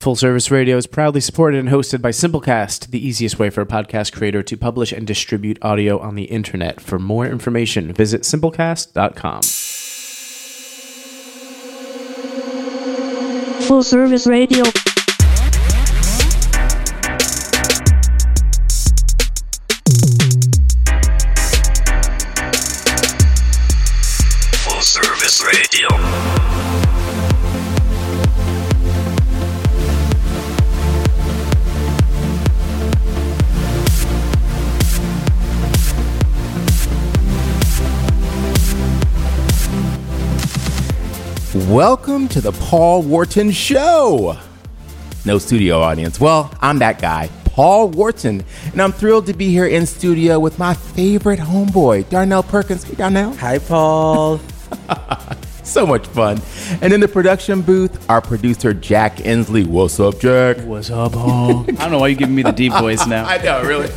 Full Service Radio is proudly supported and hosted by Simplecast, the easiest way for a podcast creator to publish and distribute audio on the internet. For more information, visit simplecast.com. Full Service Radio. Full Service Radio. Welcome to the Paul Wharton Show. No studio audience. Well, I'm that guy, Paul Wharton, and I'm thrilled to be here in studio with my favorite homeboy, Darnell Perkins. Hey, Darnell. Hi, Paul. So much fun. And in the production booth, our producer, Jack Inslee. What's up, Jack? What's up, Paul? I don't know why you're giving me the deep voice now. I know, really.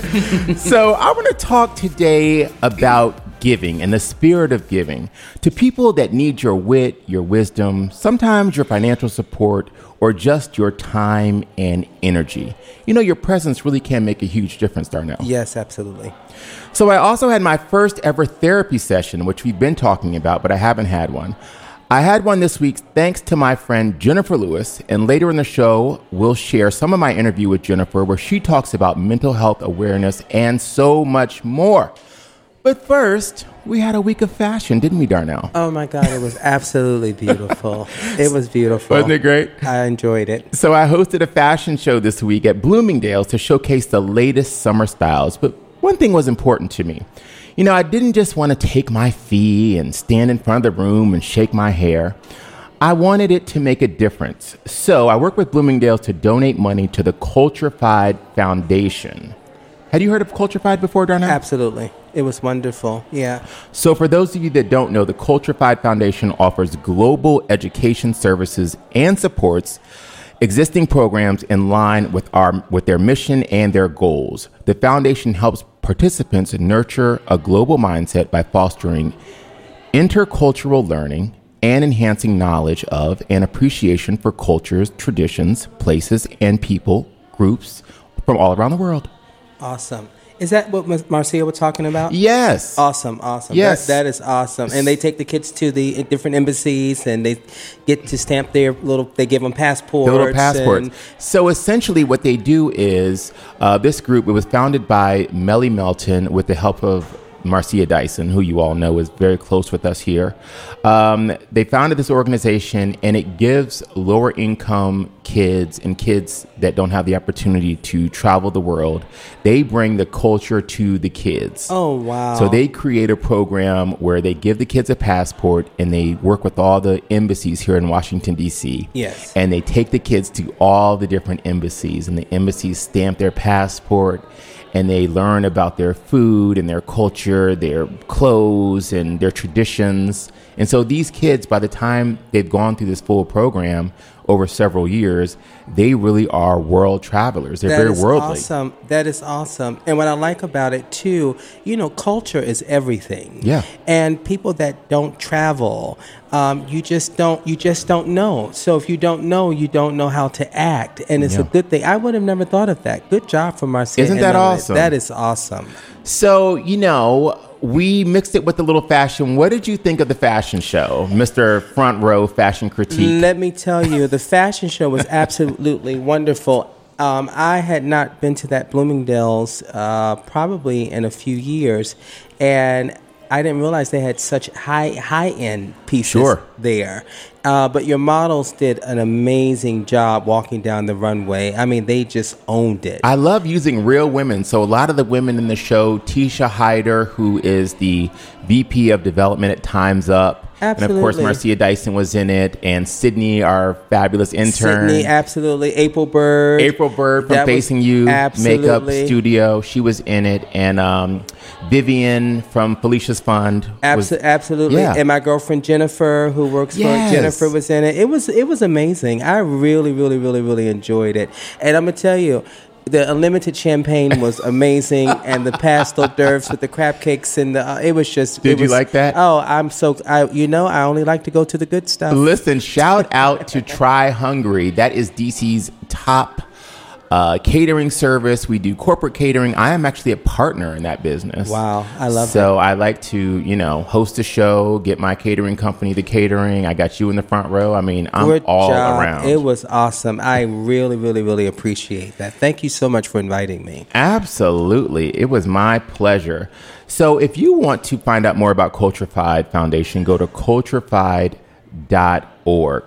So I want to talk today about giving and the spirit of giving to people that need your wit, your wisdom, sometimes your financial support, or just your time and energy. You know, your presence really can make a huge difference, Darnell. Yes, absolutely. So I also had my first ever therapy session, which we've been talking about, but I haven't had one. I had one this week thanks to my friend Jennifer Lewis, and later in the show, we'll share some of my interview with Jennifer where she talks about mental health awareness and so much more. But first, we had a week of fashion, didn't we, Darnell? Oh, my God. It was absolutely beautiful. It was beautiful. Wasn't it great? I enjoyed it. So I hosted a fashion show this week at Bloomingdale's to showcase the latest summer styles. But one thing was important to me. You know, I didn't just want to take my fee and stand in front of the room and shake my hair. I wanted it to make a difference. So I worked with Bloomingdale's to donate money to the Culturified Foundation. Had you heard of Culturified before, Darnell? Absolutely. It was wonderful. Yeah. So for those of you that don't know, the Culturified Foundation offers global education services and supports existing programs in line with their mission and their goals. The foundation helps participants nurture a global mindset by fostering intercultural learning and enhancing knowledge of and appreciation for cultures, traditions, places, and people, groups from all around the world. Awesome. Is that what Marcia was talking about? Yes. Awesome. Yes. That is awesome. And they take the kids to the different embassies and they get to stamp their they give them passports. The little passports. So essentially what they do is, this group, it was founded by Melly Melton with the help of Marcia Dyson, who you all know is very close with us here. They founded this organization, and it gives lower income kids and kids that don't have the opportunity to travel the world, they bring the culture to the kids. Oh, wow. So they create a program where they give the kids a passport, and they work with all the embassies here in Washington, D.C. Yes. And they take the kids to all the different embassies, and the embassies stamp their passport, and they learn about their food and their culture, their clothes and their traditions. And so these kids, by the time they've gone through this full program over several years, they really are world travelers. They're very worldly. Awesome. That is awesome. And what I like about it too, you know, culture is everything. Yeah. And people that don't travel, you just don't know. So if you don't know how to act, and it's a good thing. I would have never thought of that. Good job for Marcia. Isn't that awesome? That is awesome. So, you know, we mixed it with a little fashion. What did you think of the fashion show, Mr. Front Row Fashion Critique? Let me tell you, the fashion show was absolutely wonderful. I had not been to that Bloomingdale's probably in a few years, and I didn't realize they had such high-end pieces there. But your models did an amazing job walking down the runway. I mean, they just owned it. I love using real women. So a lot of the women in the show, Tisha Hyder, who is the VP of Development at Time's Up. Absolutely. And of course, Marcia Dyson was in it, and Sydney, our fabulous intern. Sydney, absolutely. April Bird. April Bird from Facing You Makeup Studio. She was in it. And Vivian from Felicia's Fund. Absolutely. Yeah. And my girlfriend Jennifer, who works for Jennifer, was in it. It was amazing. I really, really, really, really enjoyed it. And I'm going to tell you, The unlimited champagne was amazing, and the past hors d'oeuvres with the crab cakes and it was just. Did you like that? Oh, I only like to go to the good stuff. Listen, shout out to Try Hungry. That is DC's top catering service. We do corporate catering. I am actually a partner in that business. Wow, I love it. So I like to, host a show, get my catering company the catering. I got you in the front row. I mean, I'm Good all job. around. It was awesome. I really, really, really appreciate that. Thank you so much for inviting me. Absolutely. It was my pleasure. So if you want to find out more about Cultrified Foundation, go to cultrified.org.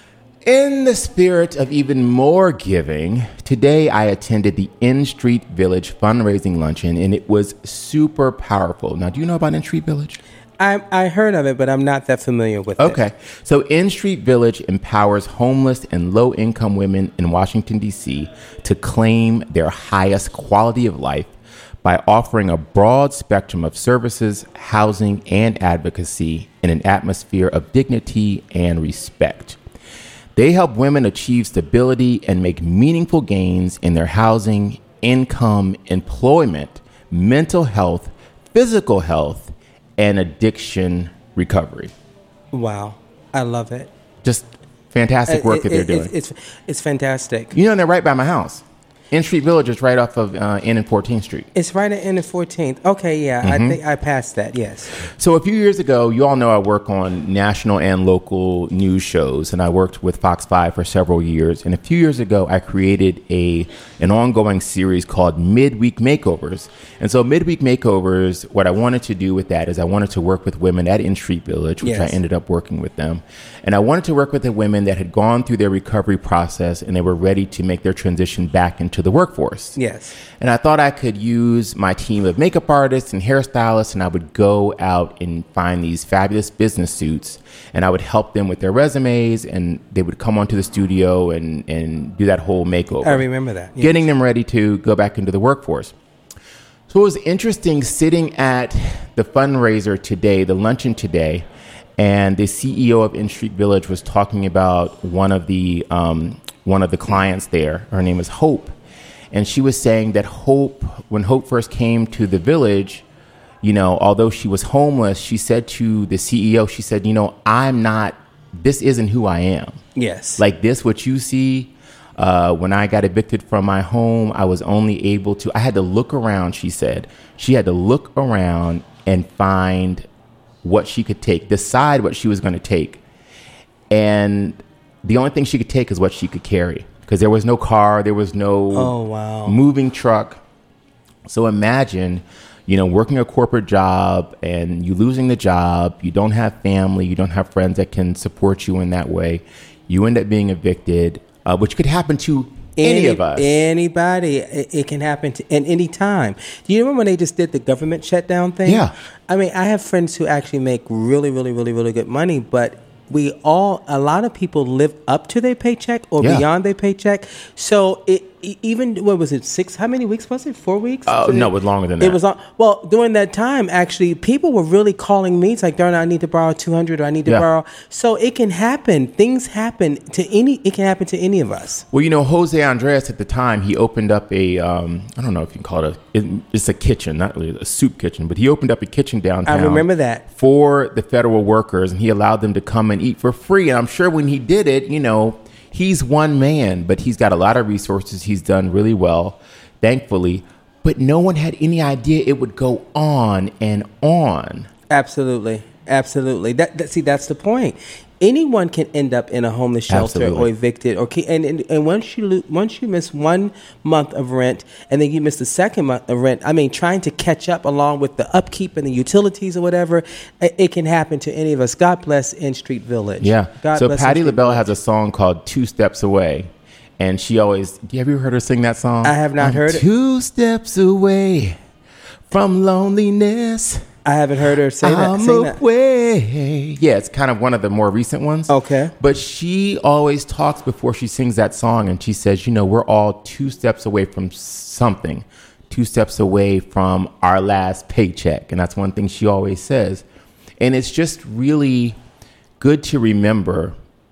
In the spirit of even more giving, today I attended the In Street Village fundraising luncheon, and it was super powerful. Now, do you know about In Street Village? I heard of it, but I'm not that familiar with it. Okay. So In Street Village empowers homeless and low-income women in Washington, D.C. to claim their highest quality of life by offering a broad spectrum of services, housing, and advocacy in an atmosphere of dignity and respect. They help women achieve stability and make meaningful gains in their housing, income, employment, mental health, physical health, and addiction recovery. Wow. I love it. Just fantastic work that they're doing. It's fantastic. They're right by my house. In Street Village is right off of N and 14th Street. It's right at N and 14th. Okay, yeah. I think I passed that, yes. So a few years ago, you all know I work on national and local news shows, and I worked with Fox 5 for several years. And a few years ago, I created an ongoing series called Midweek Makeovers. And so Midweek Makeovers, what I wanted to do with that is I wanted to work with women at In Street Village, which Yes. I ended up working with them. And I wanted to work with the women that had gone through their recovery process and they were ready to make their transition back into the workforce. Yes. And I thought I could use my team of makeup artists and hairstylists, and I would go out and find these fabulous business suits, and I would help them with their resumes, and they would come onto the studio and do that whole makeover. I remember that. Yes. Getting them ready to go back into the workforce. So it was interesting sitting at the fundraiser today, the luncheon today, and the CEO of In Street Village was talking about one of the clients there. Her name is Hope. And she was saying that when Hope first came to the village, although she was homeless, she said to the CEO, she said, this isn't who I am. Yes. Like this, what you see, when I got evicted from my home, I was only able to, I had to look around, she said. She had to look around and find what she could take, decide what she was going to take. And the only thing she could take is what she could carry. Because there was no car, there was no moving truck. So imagine, working a corporate job and you losing the job, you don't have family, you don't have friends that can support you in that way. You end up being evicted, which could happen to any of us. Anybody. It can happen at any time. Do you remember when they just did the government shutdown thing? Yeah. I mean, I have friends who actually make really, really, really, really good money, but a lot of people live up to their paycheck or beyond their paycheck. So what was it, how many weeks was it? 4 weeks? No, it was longer than that. It was during that time, actually, people were really calling me. It's like, Darn, I need to borrow $200 or I need to borrow. So it can happen. Things happen it can happen to any of us. Well, Jose Andres at the time, he opened up I don't know if you can call it it's a kitchen, not really a soup kitchen, but he opened up a kitchen downtown. I remember that. For the federal workers, and he allowed them to come and eat for free. And I'm sure when he did it, he's one man, but he's got a lot of resources. He's done really well, thankfully. But no one had any idea it would go on and on. Absolutely. Absolutely. That's the point. Anyone can end up in a homeless shelter or evicted, and once you miss 1 month of rent and then you miss the second month of rent, I mean, trying to catch up along with the upkeep and the utilities or whatever, it can happen to any of us. God bless In Street Village. Yeah. God so bless Patti LaBelle Village. has a song called 2 Steps Away, and she always. Have you ever heard her sing that song? I have not heard it. 2 steps away from loneliness. I haven't heard her sing that. Away. Yeah, it's kind of one of the more recent ones. Okay. But she always talks before she sings that song, and she says, we're all 2 steps away from something, 2 steps away from our last paycheck. And that's one thing she always says. And it's just really good to remember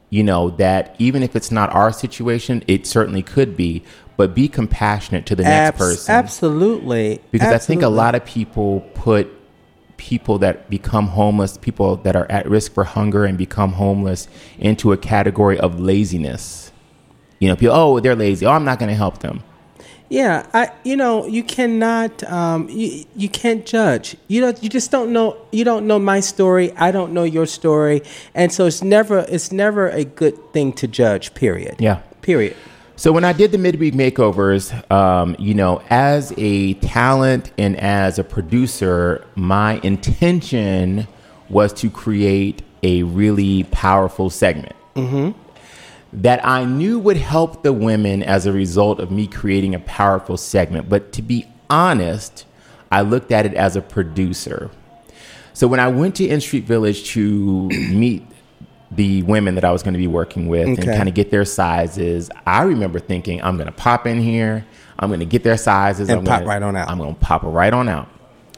that even if it's not our situation, it certainly could be, but be compassionate to the next person. Absolutely. Because I think a lot of people put people that become homeless, people that are at risk for hunger and become homeless, into a category of laziness. People, oh, they're lazy. Oh, I'm not going to help them. Yeah, you cannot, you can't judge. You just don't know. You don't know my story. I don't know your story, and so it's never a good thing to judge. Period. Yeah. Period. So when I did the midweek makeovers, as a talent and as a producer, my intention was to create a really powerful segment. Mm-hmm. That I knew would help the women as a result of me creating a powerful segment. But to be honest, I looked at it as a producer. So when I went to In Street Village to meet the women that I was going to be working with and kind of get their sizes, I remember thinking, I'm going to pop in here, I'm going to get their sizes. And pop right on out. I'm going to pop it right on out.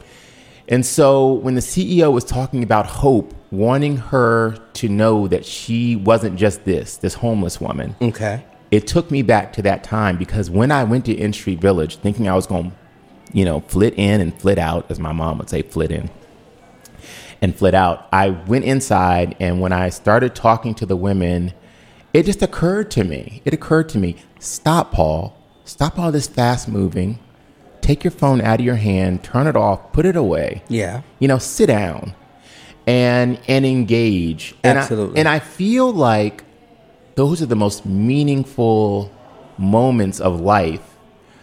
And so when the CEO was talking about Hope, wanting her to know that she wasn't just this homeless woman. Okay. It took me back to that time, because when I went to In Street Village thinking I was going to, flit in and flit out, as my mom would say, flit in and flit out, I went inside, and when I started talking to the women, it just occurred to me. Stop, Paul. Stop all this fast moving. Take your phone out of your hand, turn it off, put it away. Yeah. Sit down and engage. Absolutely. And I feel like those are the most meaningful moments of life,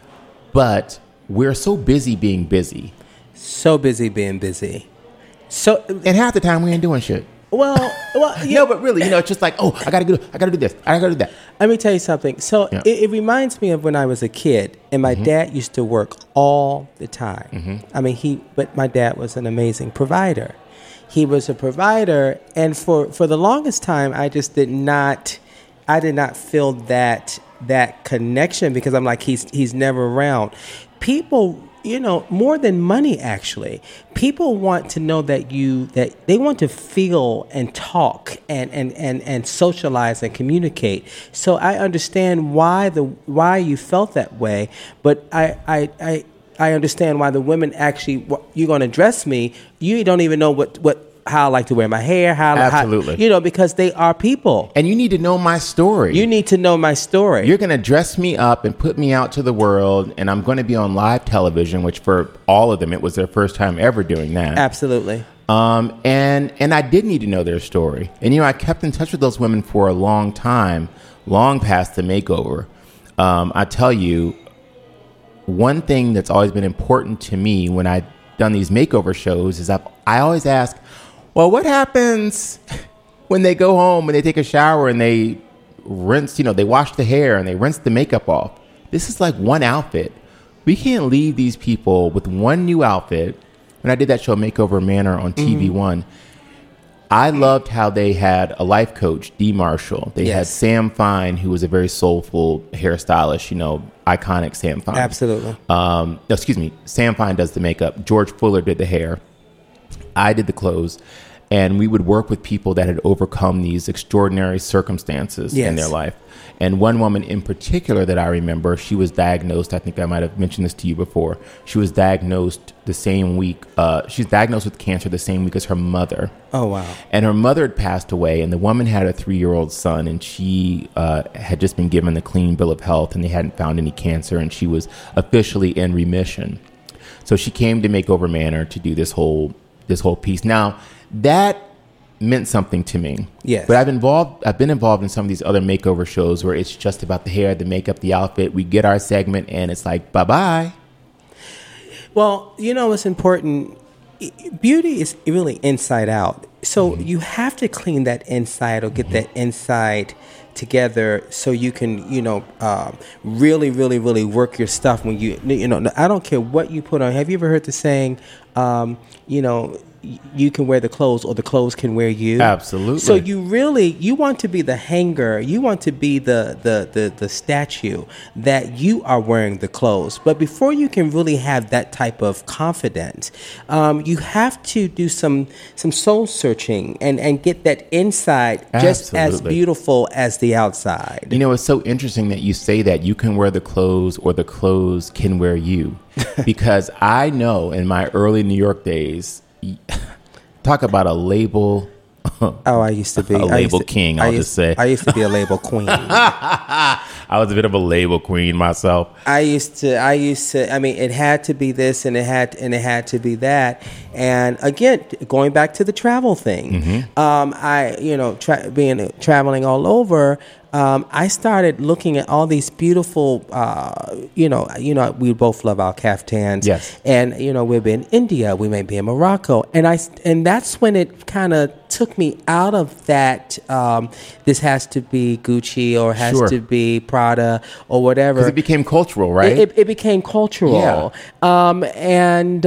but we're so busy being busy. So busy being busy. So, and half the time we ain't doing shit. Well, no, but really, it's just like, oh, I gotta do this, I gotta do that. Let me tell you something. So it reminds me of when I was a kid, and my dad used to work all the time. Mm-hmm. I mean, but my dad was an amazing provider. He was a provider, and for the longest time, I did not feel that connection, because I'm like, he's never around. People, more than money, actually, people want to know that they want to feel and talk and socialize and communicate. So I understand why you felt that way, but I understand why the women actually, you're going to dress me, you don't even know how I like to wear my hair, absolutely, because they are people. And you need to know my story. You need to know my story. You're going to dress me up and put me out to the world, and I'm going to be on live television, which for all of them, it was their first time ever doing that. Absolutely. And I did need to know their story. And, I kept in touch with those women for a long time, long past the makeover. I tell you, one thing that's always been important to me when I've done these makeover shows is I always ask, well, what happens when they go home and they take a shower and they rinse, they wash the hair and they rinse the makeup off? This is like one outfit. We can't leave these people with one new outfit. When I did that show, Makeover Manor, on TV1, I loved how they had a life coach, Dee Marshall. They had Sam Fine, who was a very soulful hairstylist, iconic Sam Fine. Absolutely. Sam Fine does the makeup. George Fuller did the hair. I did the clothes. And we would work with people that had overcome these extraordinary circumstances in their life. And one woman in particular that I remember, she was diagnosed, I think I might have mentioned this to you before, she was diagnosed the same week, she's diagnosed with cancer the same week as her mother. Oh, wow. And her mother had passed away, and the woman had a 3-year-old son, and she had just been given the clean bill of health, and they hadn't found any cancer, and she was officially in remission. So she came to Makeover Manor to do this whole piece. Now, that meant something to me. Yes. But I've been involved in some of these other makeover shows where it's just about the hair, the makeup, the outfit. We get our segment and it's like, bye-bye. Well, what's important, beauty is really inside out. So you have to clean that inside or get that inside together so you can, really, really, really work your stuff when I don't care what you put on. Have you ever heard the saying, you can wear the clothes or the clothes can wear you. Absolutely. So you want to be the hanger. You want to be the statue that you are wearing the clothes. But before you can really have that type of confidence, you have to do some soul searching and get that inside just as Absolutely. beautiful as the outside. You know, it's so interesting that you say that you can wear the clothes or the clothes can wear you. Because I know in my early New York days, talk about a label. Oh, I used to be A label king, I'll just say. I used to be a label queen. I was a bit of a label queen myself. I used to. I mean, it had to be this, and it had to be that. And again, going back to the travel thing, traveling all over. I started looking at all these beautiful, we both love our caftans. Yes. And, we'll be in India, we may be in Morocco. And that's when it kind of took me out of that, this has to be Gucci or has Sure. to be Prada or whatever. Because it became cultural, right? It became cultural. Yeah. And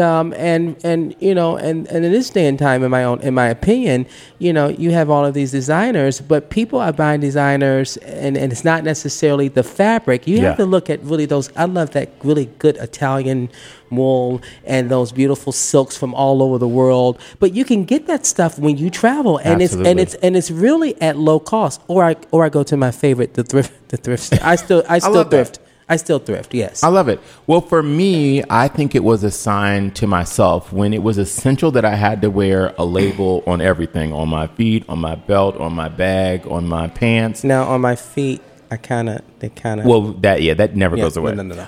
in this day and time, in my opinion, you have all of these designers, but people are buying designers and it's not necessarily the fabric. You have to look at really those. I love that really good Italian wool and those beautiful silks from all over the world. But you can get that stuff when you travel, and Absolutely. it's really at low cost. Or I go to my favorite, the thrift store. I still love thrift. that. I still thrift, yes. I love it. Well, for me, I think it was a sign to myself when it was essential that I had to wear a label on everything, on my feet, on my belt, on my bag, on my pants. Now, on my feet, Well, that never goes away. No.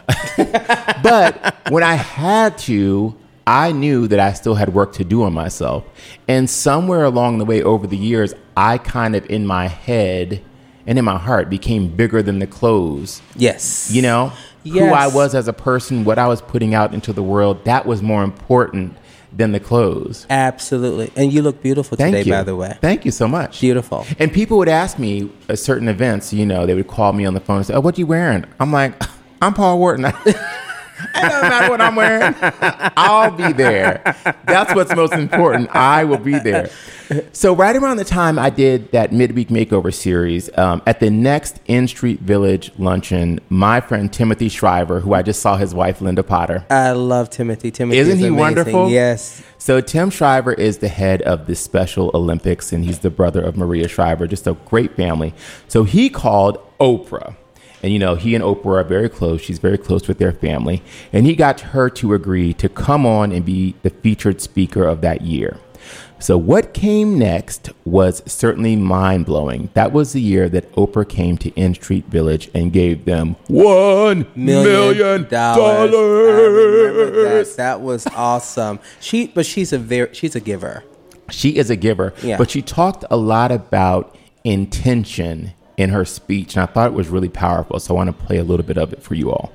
But when I had to, I knew that I still had work to do on myself. And somewhere along the way over the years, I kind of in my head and in my heart became bigger than the clothes. Yes. You know, Yes. who I was as a person, what I was putting out into the world, that was more important than the clothes. Absolutely. And you look beautiful Thank today, you. by the way. Thank you so much. Beautiful. And people would ask me at certain events, they would call me on the phone and say, "Oh, what you wearing?" I'm like, "I'm Paul Wharton." It doesn't matter what I'm wearing. I'll be there. That's what's most important. I will be there. So right around the time I did that midweek makeover series, at the next In Street Village luncheon, my friend Timothy Shriver, who I just saw his wife Linda Potter. I love Timothy. Timothy Isn't is he amazing. wonderful? Yes. So Tim Shriver is the head of the Special Olympics, and he's the brother of Maria Shriver, just a great family. So he called Oprah. And, he and Oprah are very close. She's very close with their family. And he got her to agree to come on and be the featured speaker of that year. So what came next was certainly mind-blowing. That was the year that Oprah came to In Street Village and gave them $1 million. I remember that. That was awesome. She's a giver. She is a giver. Yeah. But she talked a lot about intention in her speech, and I thought it was really powerful. So I want to play a little bit of it for you all.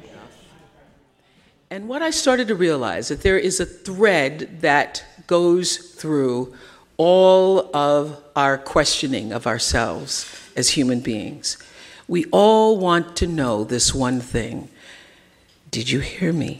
And what I started to realize that there is a thread that goes through all of our questioning of ourselves as human beings. We all want to know this one thing. Did you hear me?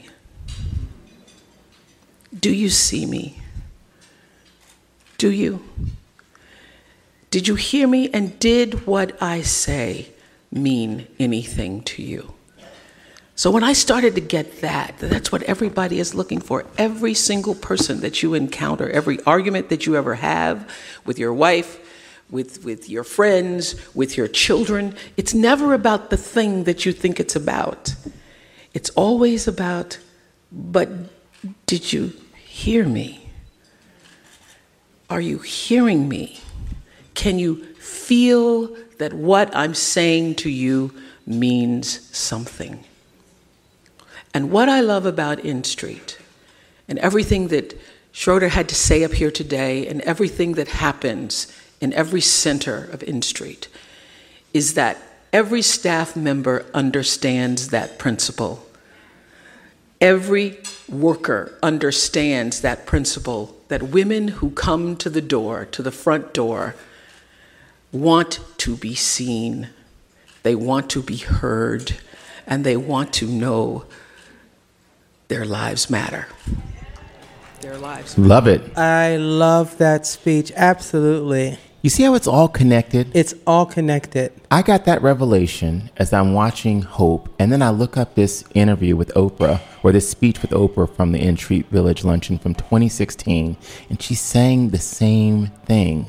Do you see me? Do you? Did you hear me, and did what I say mean anything to you? So when I started to get that's what everybody is looking for. Every single person that you encounter, every argument that you ever have with your wife, with your friends, with your children, it's never about the thing that you think it's about. It's always about, but did you hear me? Are you hearing me? Can you feel that what I'm saying to you means something? And what I love about In Street, and everything that Schroeder had to say up here today, and everything that happens in every center of In Street, is that every staff member understands that principle. Every worker understands that principle, that women who come to the front door, want to be seen, they want to be heard, and they want to know their lives matter. their lives. Love it. I love that speech. Absolutely. You see how it's all connected? It's all connected. I got that revelation as I'm watching Hope, and then I look up this interview with Oprah, or this speech with Oprah from the In Treat Village Luncheon from 2016, and she's saying the same thing.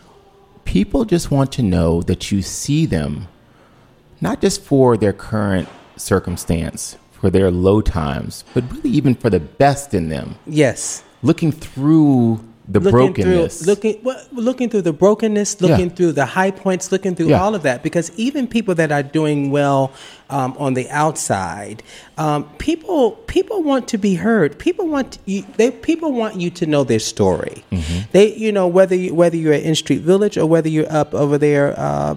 People just want to know that you see them, not just for their current circumstance, for their low times, but really even for the best in them. Yes. Looking through the brokenness. Looking through the brokenness, looking through the high points, looking through all of that. Because even people that are doing well on the outside, people want to be heard. People want you to know their story. Mm-hmm. They, whether you're at In Street Village or whether you're up over there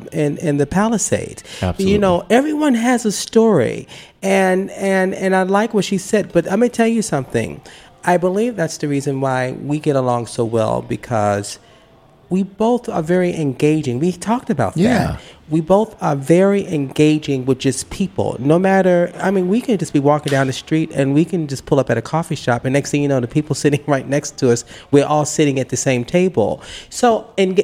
in the Palisades. Absolutely. Everyone has a story, and I like what she said. But I'm gonna tell you something. I believe that's the reason why we get along so well, because we both are very engaging. We talked about that. We both are very engaging with just people. No matter, we can just be walking down the street and we can just pull up at a coffee shop, and next thing you know, the people sitting right next to us, we're all sitting at the same table. So, and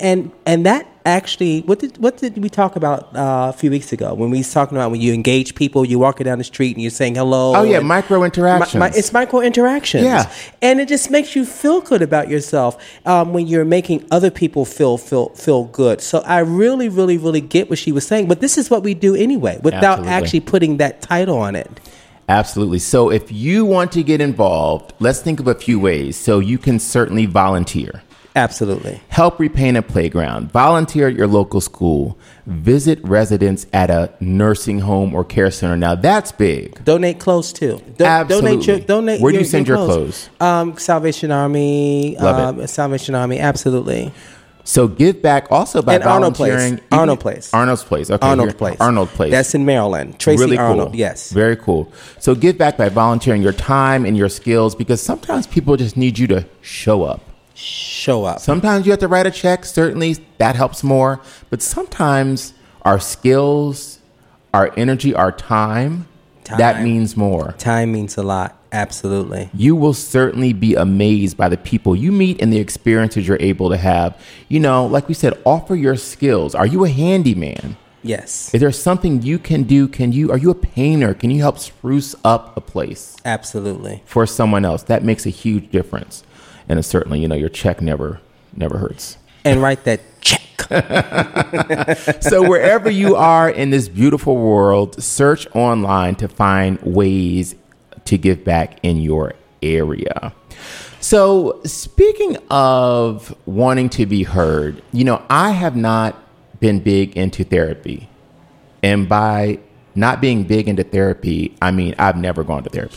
that actually, what did we talk about a few weeks ago when we was talking about when you engage people, you're walking down the street and you're saying hello. Oh yeah, micro interactions. It's micro interactions. Yeah, and it just makes you feel good about yourself when you're making other people feel good. So I really, really, really get what she was saying. But this is what we do anyway, without actually putting that title on it. Absolutely. So if you want to get involved, let's think of a few ways. So you can certainly volunteer. Absolutely. Help repaint a playground. Volunteer at your local school. Visit residents at a nursing home or care center. Now that's big. Donate clothes too. Absolutely. Where do you send your clothes? Salvation Army. Love it. Salvation Army. Absolutely. So give back also by volunteering. Arnold Place. Arnold's Place. Okay. Arnold Place. Arnold Place. That's in Maryland. Tracy really Arnold. Cool. Yes. Very cool. So give back by volunteering your time and your skills, because sometimes people just need you to show up. Sometimes you have to write a check. Certainly that helps more. But sometimes our skills, our energy, our time, that means more. Time means a lot. Absolutely. You will certainly be amazed by the people you meet and the experiences you're able to have. Like we said, offer your skills. Are you a handyman? Yes. Is there something you can do? Are you a painter? Can you help spruce up a place? Absolutely. For someone else? That makes a huge difference. And certainly, your check never hurts. And write that check. So wherever you are in this beautiful world, search online to find ways to give back in your area. So speaking of wanting to be heard, I have not been big into therapy. And by not being big into therapy, I've never gone to therapy.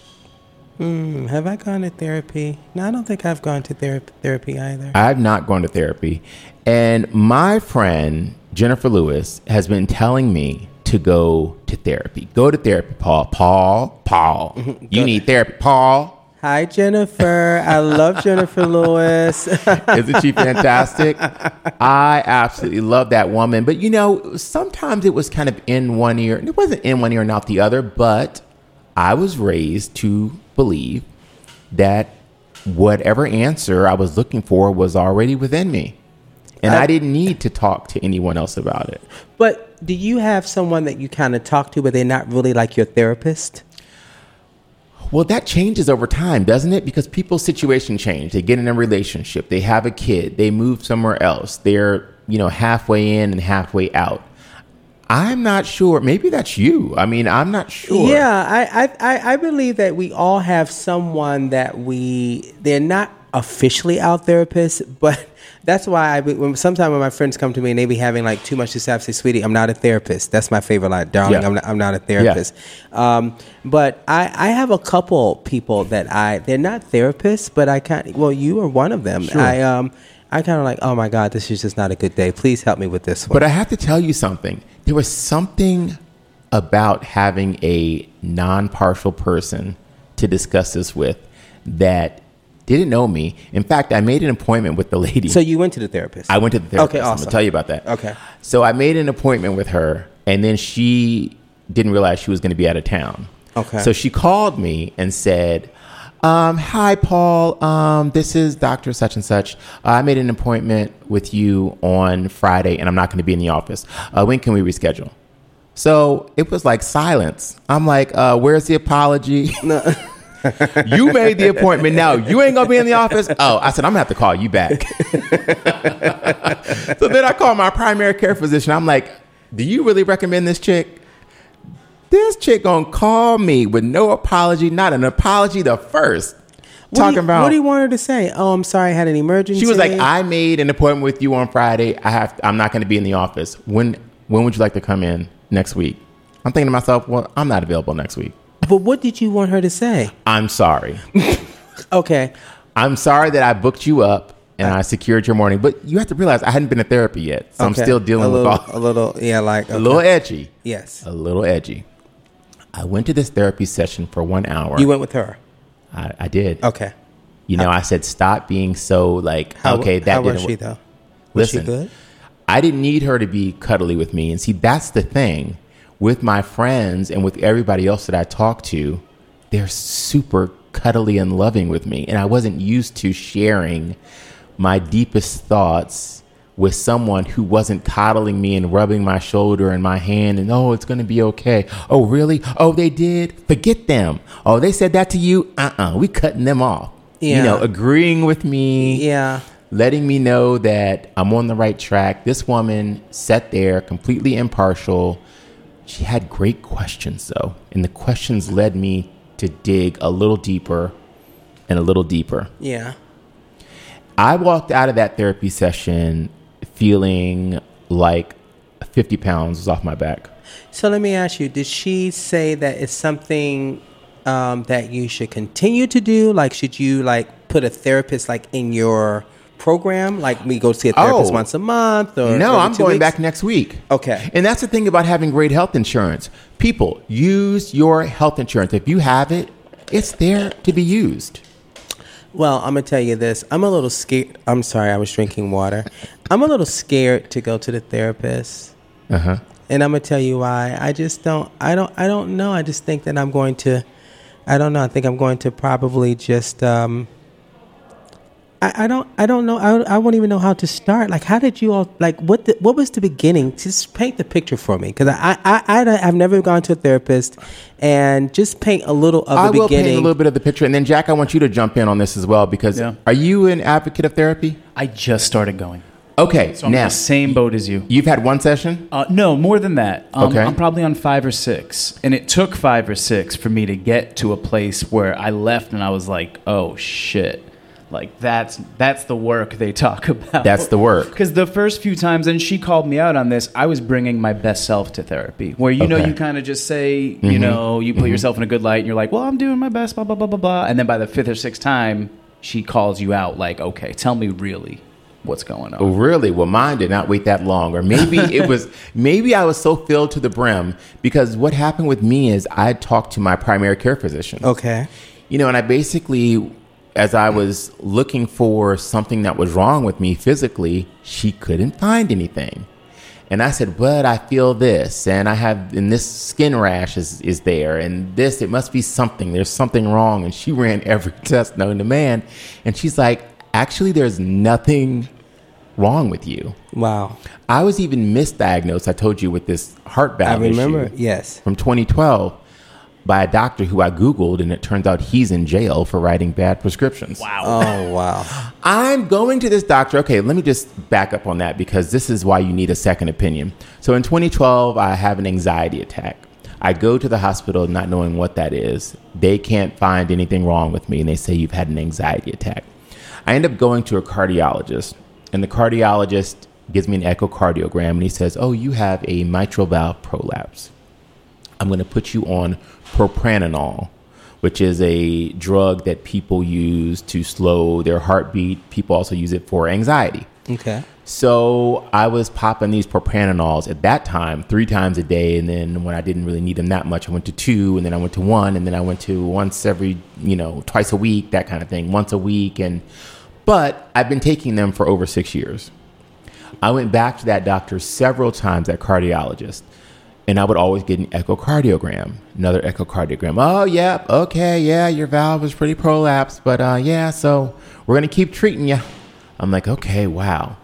Have I gone to therapy? No, I don't think I've gone to therapy either. I've not gone to therapy. And my friend, Jennifer Lewis, has been telling me to go to therapy. Go to therapy, Paul. Paul. You need therapy, Paul. Hi, Jennifer. I love Jennifer Lewis. Isn't she fantastic? I absolutely love that woman. But, sometimes it was kind of in one ear. It wasn't in one ear and out the other, but I was raised to believe that whatever answer I was looking for was already within me. And I didn't need to talk to anyone else about it. But do you have someone that you kind of talk to, but they're not really like your therapist? Well, that changes over time, doesn't it? Because people's situation change. They get in a relationship. They have a kid. They move somewhere else. They're, halfway in and halfway out. I'm not sure. Maybe that's you. I'm not sure. Yeah, I believe that we all have someone that they're not officially our therapists, but that's why sometimes when my friends come to me and they be having like too much to say, I say, sweetie, I'm not a therapist. That's my favorite line. Darling, yeah. I'm not a therapist. Yeah. But I have a couple people that they're not therapists, but you are one of them. Sure. I kind of like, oh my God, this is just not a good day. Please help me with this one. But I have to tell you something. There was something about having a non-partial person to discuss this with that didn't know me. In fact, I made an appointment with the lady. So you went to the therapist? I went to the therapist. Okay, awesome. I'm going to tell you about that. Okay. So I made an appointment with her, and then she didn't realize she was going to be out of town. Okay. So she called me and said, Hi, Paul. This is Dr. Such and Such. I made an appointment with you on Friday, and I'm not going to be in the office. When can we reschedule? So it was like silence. I'm like, where's the apology? No. You made the appointment. Now you ain't going to be in the office. Oh, I said, I'm going to have to call you back. So then I called my primary care physician. I'm like, do you really recommend this chick? This chick gonna call me with no apology, not an apology the first. What do you want her to say? Oh, I'm sorry, I had an emergency. She was like, I made an appointment with you on Friday. I'm not gonna be in the office. When would you like to come in next week? I'm thinking to myself, well, I'm not available next week. But what did you want her to say? I'm sorry. Okay. I'm sorry that I booked you up and I secured your morning. But you have to realize I hadn't been to therapy yet. So I'm still dealing with a little, yeah, like. Okay. A little edgy. Yes. A little edgy. I went to this therapy session for 1 hour. You went with her? I did. Okay. I said, stop being so like, okay, that didn't work. How was she though? Was she good? I didn't need her to be cuddly with me. And see, that's the thing. With my friends and with everybody else that I talk to, they're super cuddly and loving with me. And I wasn't used to sharing my deepest thoughts with someone who wasn't coddling me and rubbing my shoulder and my hand and, oh, it's going to be okay. Oh, really? Oh, they did? Forget them. Oh, they said that to you? We cutting them off. Yeah. Agreeing with me. Yeah. Letting me know that I'm on the right track. This woman sat there completely impartial. She had great questions, though. And the questions led me to dig a little deeper and a little deeper. Yeah. I walked out of that therapy session feeling like 50 pounds was off my back. So let me ask you, did she say that it's something that you should continue to do? Like, should you put a therapist in your program? Like, we go see a therapist once a month? Or no, I'm going weeks? back next week. Okay. And that's the thing about having great health insurance. People, use your health insurance. If you have it, it's there to be used. Well, I'm going to tell you this. I'm a little scared. I'm sorry, I was drinking water. I'm a little scared to go to the therapist. Uh-huh. And I'm going to tell you why. I don't know. I just think that I'm going to, I don't know. I think I'm going to probably just, I don't know. I won't even know how to start. Like, how did you all, what was the beginning? Just paint the picture for me. Because I've never gone to a therapist, and just paint a little of the beginning. I will paint a little bit of the picture. And then, Jack, I want you to jump in on this as well, because are you an advocate of therapy? I just started going. Okay. So I'm in the same boat as you. You've had one session? No, more than that. Okay. I'm probably on 5 or 6. And it took 5 or 6 for me to get to a place where I left and I was like, oh, shit. Like, that's the work they talk about. That's the work. Because the first few times, and she called me out on this, I was bringing my best self to therapy. Where, you kind of just say, you put yourself in a good light, and you're like, well, I'm doing my best, blah, blah, blah, blah, blah. And then by the 5th or 6th time, she calls you out like, okay, tell me really what's going on. Oh, really? Well, mine did not wait that long. Or maybe maybe I was so filled to the brim, because what happened with me is I talked to my primary care physician. Okay. And I basically, as I was looking for something that was wrong with me physically, she couldn't find anything. And I said, but I feel this, and and this skin rash is there, and this, it must be something. There's something wrong. And she ran every test known to man. And she's like, actually, there's nothing wrong with you. Wow. I was even misdiagnosed, I told you, with this heart valve issue. I remember, yes. From 2012. By a doctor who I Googled, and it turns out he's in jail for writing bad prescriptions. Wow. Oh, wow. I'm going to this doctor. Okay, let me just back up on that, because this is why you need a second opinion. So in 2012, I have an anxiety attack. I go to the hospital not knowing what that is. They can't find anything wrong with me, and they say you've had an anxiety attack. I end up going to a cardiologist, and the cardiologist gives me an echocardiogram, and he says, oh, you have a mitral valve prolapse. I'm going to put you on propranolol, which is a drug that people use to slow their heartbeat. People also use it for anxiety. Okay. So I was popping these propranolols at that time 3 times a day. And then when I didn't really need them that much, I went to 2, and then I went to 1, and then I went to once every, twice a week, that kind of thing, once a week. But I've been taking them for over 6 years. I went back to that doctor several times, that cardiologist. And I would always get an echocardiogram, another echocardiogram. Oh, yeah, okay, yeah, your valve is pretty prolapsed, but yeah, so we're going to keep treating you. I'm like, okay, wow.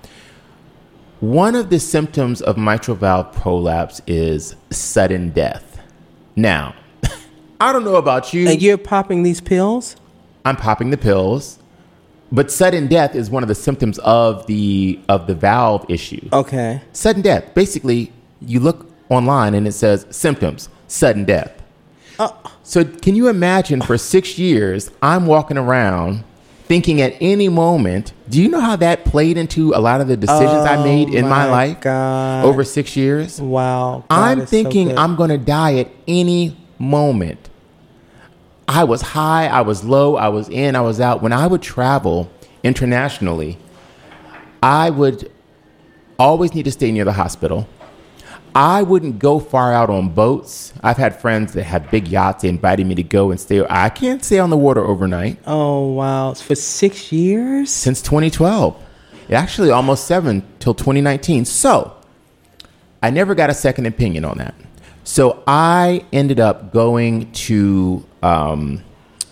One of the symptoms of mitral valve prolapse is sudden death. Now, I don't know about you. And you're popping these pills? I'm popping the pills, but sudden death is one of the symptoms of the valve issue. Okay. Sudden death. Basically, you look online and it says symptoms, sudden death. So can you imagine for 6 years, I'm walking around thinking at any moment, do you know how that played into a lot of the decisions I made in my life over 6 years? Wow. I'm thinking I'm going to die at any moment. I was high, I was low, I was in, I was out. When I would travel internationally, I would always need to stay near the hospital. I wouldn't go far out on boats. I've had friends that have big yachts. They invited me to go and stay. I can't stay on the water overnight. Oh, wow. For 6 years? Since 2012. Actually, almost 7 till 2019. So I never got a second opinion on that. So I ended up going to, I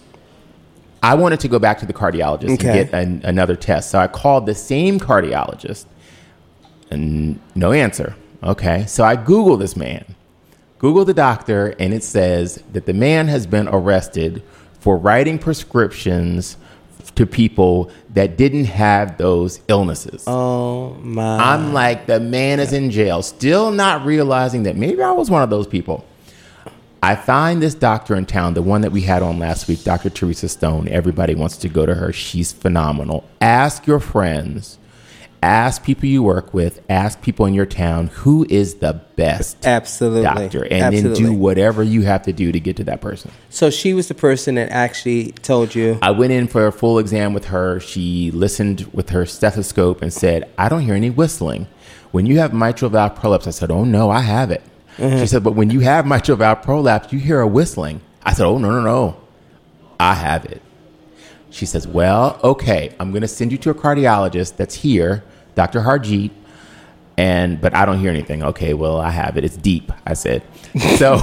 wanted to go back to the cardiologist and get another test. So I called the same cardiologist and no answer. Okay, so I Google this man, Google the doctor, and it says that the man has been arrested for writing prescriptions to people that didn't have those illnesses. Oh, my. I'm like, the man is in jail, still not realizing that maybe I was one of those people. I find this doctor in town, the one that we had on last week, Dr. Teresa Stone. Everybody wants to go to her. She's phenomenal. Ask your friends. Ask people you work with, ask people in your town who is the best doctor, and then do whatever you have to do to get to that person. So she was the person that actually told you? I went in for a full exam with her. She listened with her stethoscope and said, I don't hear any whistling. When you have mitral valve prolapse, I said, oh, no, I have it. Mm-hmm. She said, but when you have mitral valve prolapse, you hear a whistling. I said, oh, no, I have it. She says, well, okay, I'm going to send you to a cardiologist that's here, Dr. Harjeet, but I don't hear anything. Okay, well, I have it. It's deep, I said. So,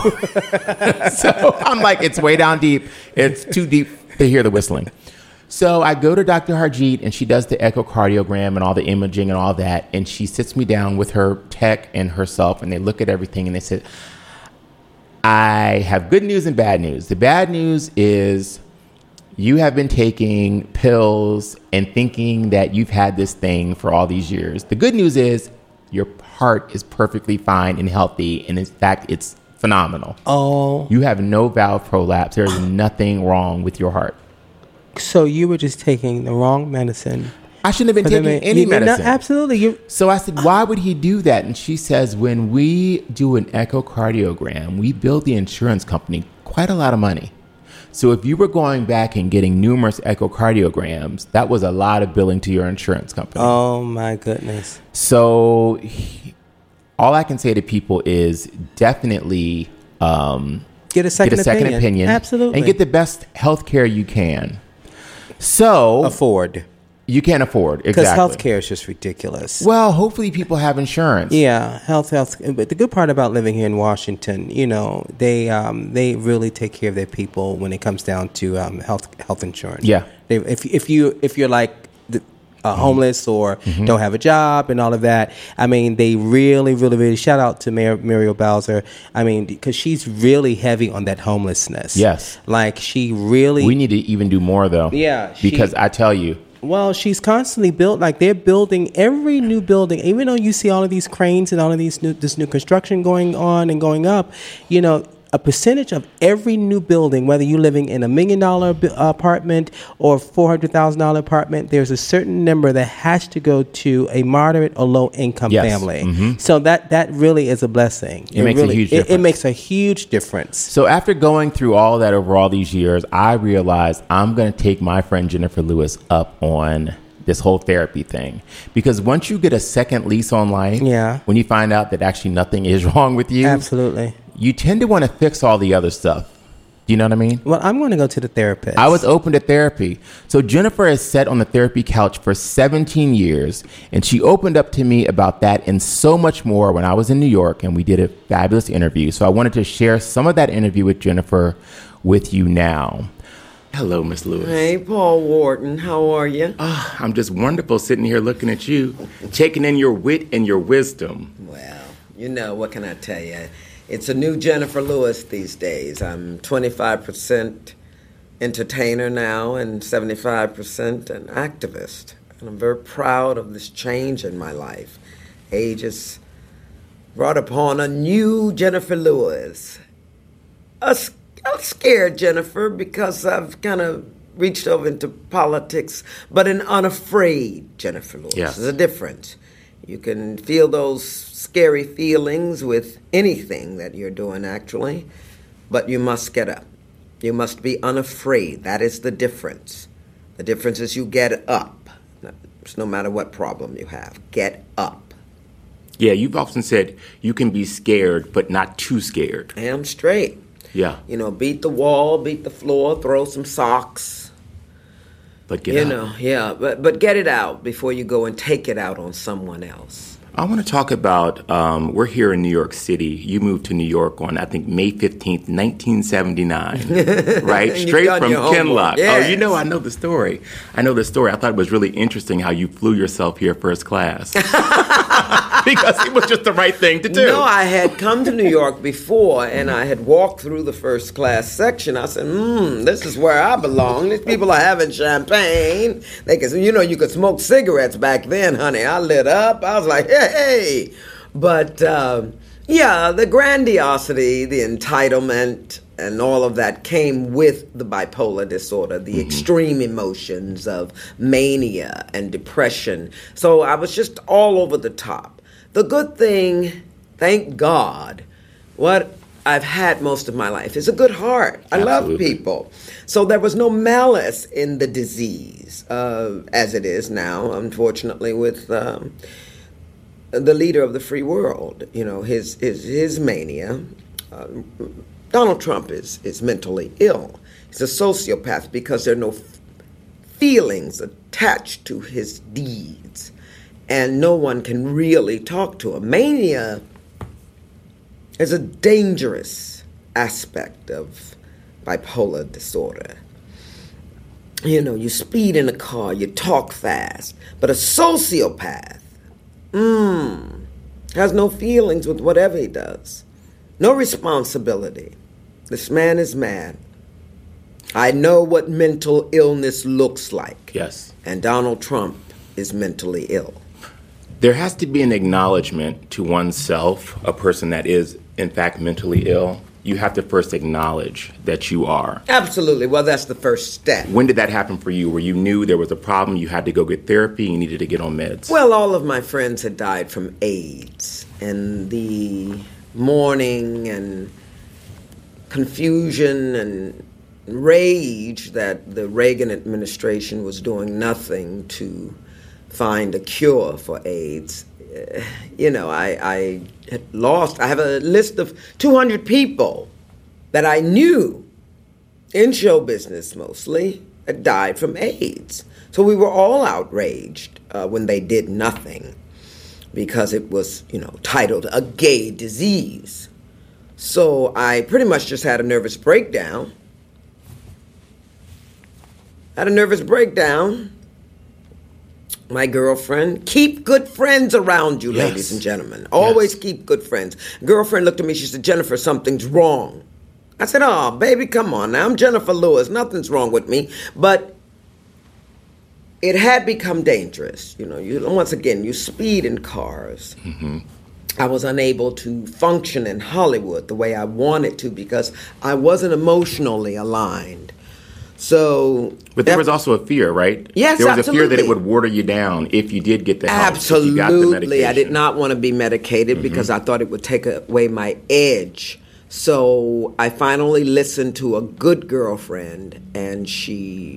so I'm like, it's way down deep. It's too deep to hear the whistling. So I go to Dr. Harjeet, and she does the echocardiogram and all the imaging and all that, and she sits me down with her tech and herself, and they look at everything, and they said, I have good news and bad news. The bad news is you have been taking pills and thinking that you've had this thing for all these years. The good news is your heart is perfectly fine and healthy. And in fact, it's phenomenal. Oh. You have no valve prolapse. There's nothing wrong with your heart. So you were just taking the wrong medicine. I shouldn't have been taking any medicine. No, absolutely. So I said, why would he do that? And she says, when we do an echocardiogram, we bill the insurance company quite a lot of money. So if you were going back and getting numerous echocardiograms, that was a lot of billing to your insurance company. Oh, my goodness. So all I can say to people is definitely get a second opinion. Absolutely. And get the best health care you can. So afford. You can't afford, exactly. Because healthcare is just ridiculous. Well, hopefully people have insurance. Yeah, health. But the good part about living here in Washington, they really take care of their people when it comes down to health insurance. Yeah. If you're like homeless or don't have a job and all of that, I mean, they really, really, really shout out to Muriel Bowser. I mean, because she's really heavy on that homelessness. Yes. Like she really. We need to even do more though. Yeah. Because I tell you. Well, she's constantly they're building every new building, even though you see all of these cranes and all of this new construction going on and going up, a percentage of every new building, whether you're living in $1 million apartment or $400,000 apartment, there's a certain number that has to go to a moderate or low income family. Mm-hmm. So that really is a blessing. It makes a huge difference. It makes a huge difference. So after going through all that over all these years, I realized I'm going to take my friend Jennifer Lewis up on this whole therapy thing, because once you get a second lease on life, when you find out that actually nothing is wrong with you, absolutely, you tend to want to fix all the other stuff Do you know what I mean? Well, I'm going to go to the therapist. I was open to therapy. So Jennifer has sat on the therapy couch for 17 years, and she opened up to me about that and so much more when I was in New York, and we did a fabulous interview. So I wanted to share some of that interview with Jennifer with you now. Hello, Miss Lewis. Hey, Paul Wharton. How are you? I'm just wonderful sitting here looking at you, taking in your wit and your wisdom. Well, what can I tell you? It's a new Jennifer Lewis these days. I'm 25% entertainer now and 75% an activist. And I'm very proud of this change in my life. Age has brought upon a new Jennifer Lewis. A scared Jennifer because I've kind of reached over into politics, but an unafraid Jennifer Lewis. Yes. There's a difference. You can feel those scary feelings with anything that you're doing, actually, but you must get up. You must be unafraid. That is the difference. The difference is you get up. It's no matter what problem you have. Get up. Yeah, you've often said you can be scared, but not too scared. Damn straight. Yeah. Beat the wall, beat the floor, throw some socks. But get out. But get it out before you go and take it out on someone else. I want to talk about, we're here in New York City. You moved to New York on, I think, May 15th, 1979, right? Straight from Kinloch. Yes. Oh, I know the story. I thought it was really interesting how you flew yourself here first class. Because it was just the right thing to do. No, I had come to New York before, and I had walked through the first class section. I said, this is where I belong. These people are having champagne. They can, you could smoke cigarettes back then, honey. I lit up. I was like, hey. But, the grandiosity, the entitlement, and all of that came with the bipolar disorder, the extreme emotions of mania and depression. So I was just all over the top. The good thing, thank God, what I've had most of my life is a good heart. I love people. So there was no malice in the disease, as it is now, unfortunately, with the leader of the free world, his mania. Donald Trump is mentally ill. He's a sociopath because there are no feelings attached to his deeds. And no one can really talk to him. Mania is a dangerous aspect of bipolar disorder. You speed in a car, you talk fast. But a sociopath, has no feelings with whatever he does. No responsibility. This man is mad. I know what mental illness looks like. Yes. And Donald Trump is mentally ill. There has to be an acknowledgement to oneself, a person that is, in fact, mentally ill. You have to first acknowledge that you are. Absolutely. Well, that's the first step. When did that happen for you, where you knew there was a problem, you had to go get therapy, you needed to get on meds? Well, all of my friends had died from AIDS, and the mourning and confusion and rage that the Reagan administration was doing nothing to find a cure for AIDS. I have a list of 200 people that I knew in show business mostly that died from AIDS. So we were all outraged when they did nothing because it was, titled a gay disease. So I pretty much just had a nervous breakdown. My girlfriend, keep good friends around you, yes. Ladies and gentlemen. Always keep good friends. Girlfriend looked at me, she said, Jennifer, something's wrong. I said, oh, baby, come on now. I'm Jennifer Lewis. Nothing's wrong with me. But it had become dangerous. Once again, you speed in cars. Mm-hmm. I was unable to function in Hollywood the way I wanted to because I wasn't emotionally aligned. But there was also a fear, right? Yes, there was absolutely. a fear that it would water you down if you did get the help. Absolutely. If you got the medication. I did not want to be medicated because I thought it would take away my edge. So I finally listened to a good girlfriend, and she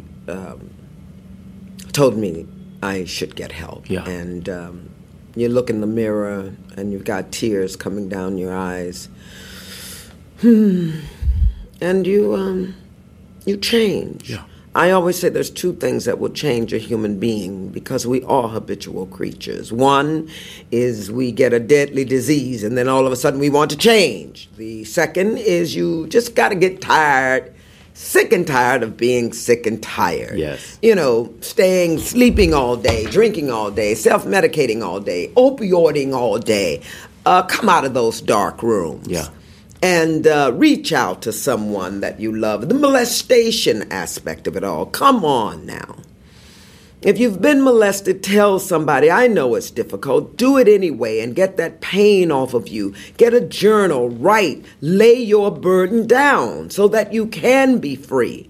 told me I should get help. Yeah. And you look in the mirror, and you've got tears coming down your eyes. and you change. Yeah. I always say there's two things that will change a human being because we are habitual creatures. One is we get a deadly disease and then all of a sudden we want to change. The second is you just got to get tired, sick and tired of being sick and tired. Yes. Sleeping all day, drinking all day, self-medicating all day, opioiding all day. Come out of those dark rooms. Yeah. And reach out to someone that you love. The molestation aspect of it all. Come on now. If you've been molested, tell somebody. I know it's difficult. Do it anyway and get that pain off of you. Get a journal, write, lay your burden down so that you can be free.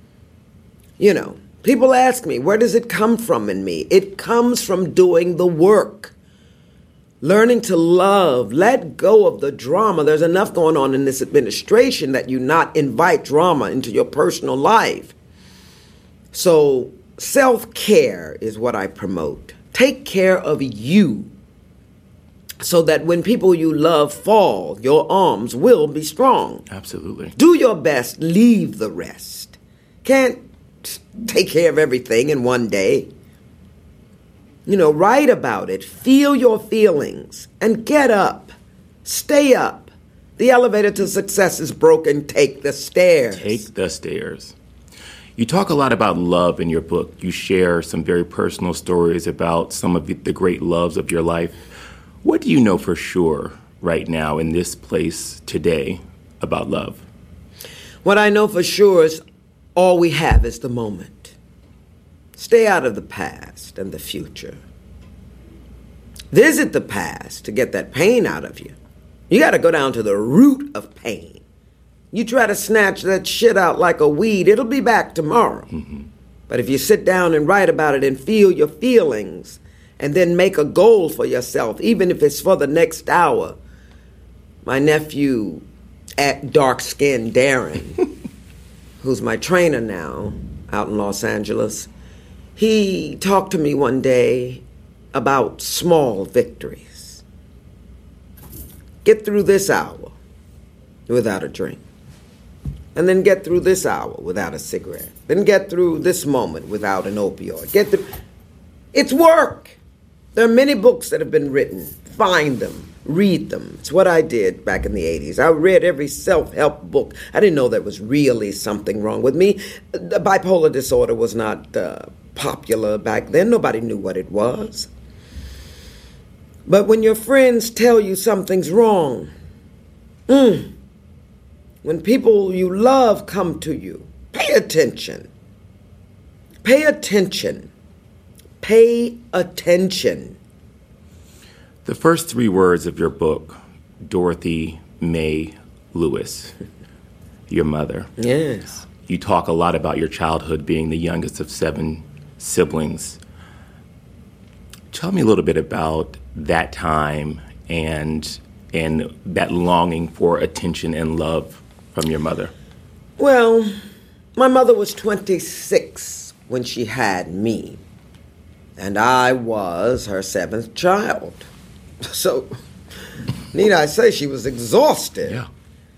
People ask me, where does it come from in me? It comes from doing the work. Learning to love, let go of the drama. There's enough going on in this administration that you not invite drama into your personal life. So self-care is what I promote. Take care of you so that when people you love fall, your arms will be strong. Absolutely. Do your best, leave the rest. Can't take care of everything in one day. Write about it, feel your feelings, and get up. Stay up. The elevator to success is broken. Take the stairs. Take the stairs. You talk a lot about love in your book. You share some very personal stories about some of the great loves of your life. What do you know for sure right now in this place today about love? What I know for sure is all we have is the moment. Stay out of the past and the future. Visit the past to get that pain out of you. You got to go down to the root of pain. You try to snatch that shit out like a weed, it'll be back tomorrow. Mm-hmm. But if you sit down and write about it and feel your feelings and then make a goal for yourself, even if it's for the next hour. My nephew, at dark-skinned Darren, who's my trainer now out in Los Angeles, he talked to me one day about small victories. Get through this hour without a drink. And then get through this hour without a cigarette. Then get through this moment without an opioid. It's work. There are many books that have been written. Find them. Read them. It's what I did back in the 80s. I read every self-help book. I didn't know there was really something wrong with me. The bipolar disorder was not popular back then. Nobody knew what it was. But when your friends tell you something's wrong, when people you love come to you, pay attention. Pay attention. Pay attention. The first three words of your book, Dorothy Mae Lewis, your mother. Yes. You talk a lot about your childhood being the youngest of 7 siblings. Tell me a little bit about that time and that longing for attention and love from your mother. Well, my mother was 26 when she had me, and I was her 7th child. So, need I say, she was exhausted. Yeah.